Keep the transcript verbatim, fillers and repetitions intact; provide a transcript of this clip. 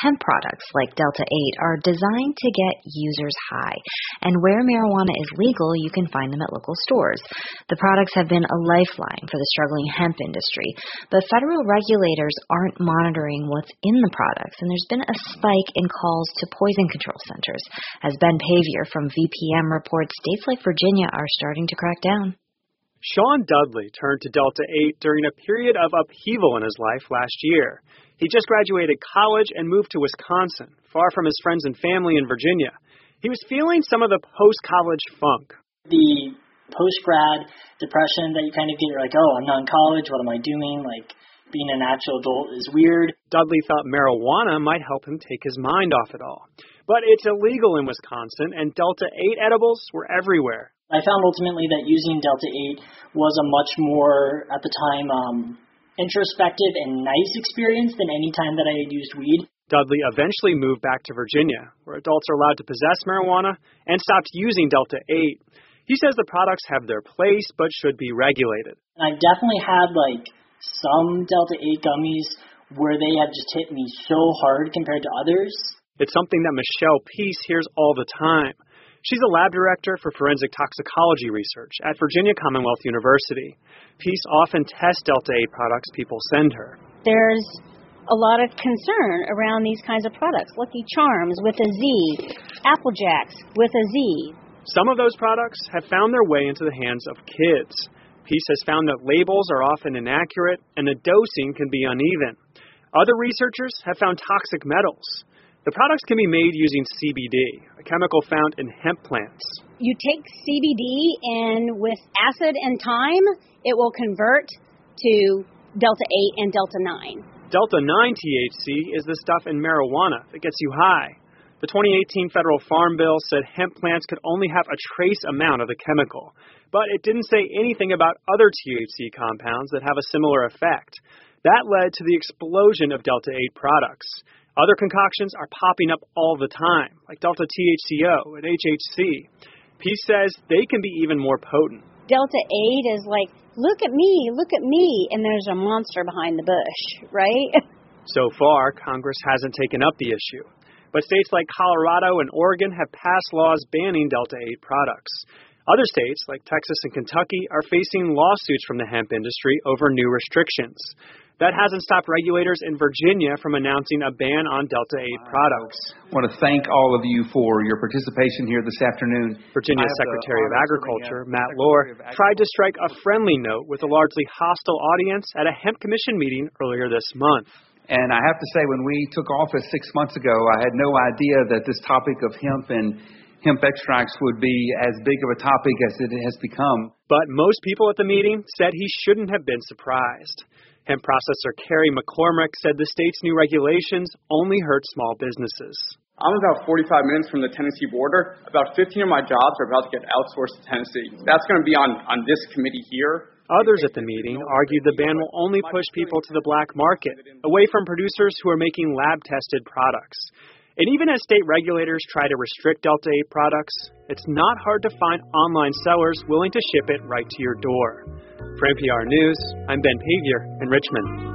hemp products like Delta eight are designed to get users high, and where marijuana is legal, you can find them at local stores. The products have been a lifeline for the struggling hemp industry, but federal regulators aren't monitoring what's in the products, and there's been a spike in calls to poison control centers. As Ben Pavier from V P M reports, states like Virginia are starting to crack down. Sean Dudley turned to Delta eight during a period of upheaval in his life last year. He just graduated college and moved to Wisconsin, far from his friends and family in Virginia. He was feeling some of the post-college funk. The post-grad depression that you kind of get, you're like, oh, I'm not in college, what am I doing? Like, being an actual adult is weird. Dudley thought marijuana might help him take his mind off it all. But it's illegal in Wisconsin, and Delta eight edibles were everywhere. I found ultimately that using Delta eight was a much more, at the time, um, introspective and nice experience than any time that I had used weed. Dudley eventually moved back to Virginia, where adults are allowed to possess marijuana, and stopped using Delta eight. He says the products have their place, but should be regulated. And I definitely had, like, some Delta eight gummies where they have just hit me so hard compared to others. It's something that Michelle Peace hears all the time. She's a lab director for forensic toxicology research at Virginia Commonwealth University. Peace often tests Delta eight products people send her. There's a lot of concern around these kinds of products. Lucky Charms with a Z, Apple Jacks with a Z. Some of those products have found their way into the hands of kids. Peace has found that labels are often inaccurate and the dosing can be uneven. Other researchers have found toxic metals. The products can be made using C B D, a chemical found in hemp plants. You take C B D and with acid and thyme, it will convert to Delta eight and Delta nine. Delta nine T H C is the stuff in marijuana that gets you high. The twenty eighteen federal farm bill said hemp plants could only have a trace amount of the chemical, but it didn't say anything about other T H C compounds that have a similar effect. That led to the explosion of Delta eight products. Other concoctions are popping up all the time, like Delta T H C O and H H C. Peace says they can be even more potent. Delta eight is like, look at me, look at me, and there's a monster behind the bush, right? So far, Congress hasn't taken up the issue. But states like Colorado and Oregon have passed laws banning Delta eight products. Other states, like Texas and Kentucky, are facing lawsuits from the hemp industry over new restrictions. That hasn't stopped regulators in Virginia from announcing a ban on Delta eight products. I want to thank all of you for your participation here this afternoon. Virginia Secretary of Agriculture, Matt Lohr, tried to strike a friendly note with a largely hostile audience at a hemp commission meeting earlier this month. And I have to say, when we took office six months ago, I had no idea that this topic of hemp and hemp extracts would be as big of a topic as it has become. But most people at the meeting said he shouldn't have been surprised. Hemp processor Kerry McCormick said the state's new regulations only hurt small businesses. I'm about forty-five minutes from the Tennessee border. About fifteen of my jobs are about to get outsourced to Tennessee. That's going to be on, on this committee here. Others at the meeting argued the ban will only push people to the black market, away from producers who are making lab-tested products. And even as state regulators try to restrict Delta eight products, it's not hard to find online sellers willing to ship it right to your door. For N P R News, I'm Ben Pavier in Richmond.